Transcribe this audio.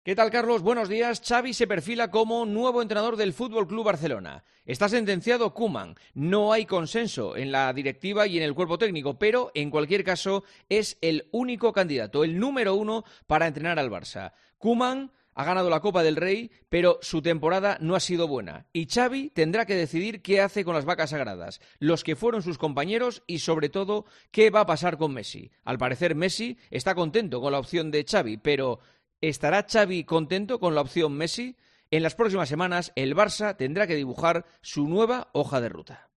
¿Qué tal, Carlos? Buenos días. Xavi se perfila como nuevo entrenador del Fútbol Club Barcelona. Está sentenciado Koeman. No hay consenso en la directiva y en el cuerpo técnico, pero en cualquier caso es el único candidato, el número uno para entrenar al Barça. Koeman ha ganado la Copa del Rey, pero su temporada no ha sido buena. Y Xavi tendrá que decidir qué hace con las vacas sagradas, los que fueron sus compañeros y, sobre todo, qué va a pasar con Messi. Al parecer, Messi está contento con la opción de Xavi, pero ¿estará Xavi contento con la opción Messi? En las próximas semanas, el Barça tendrá que dibujar su nueva hoja de ruta.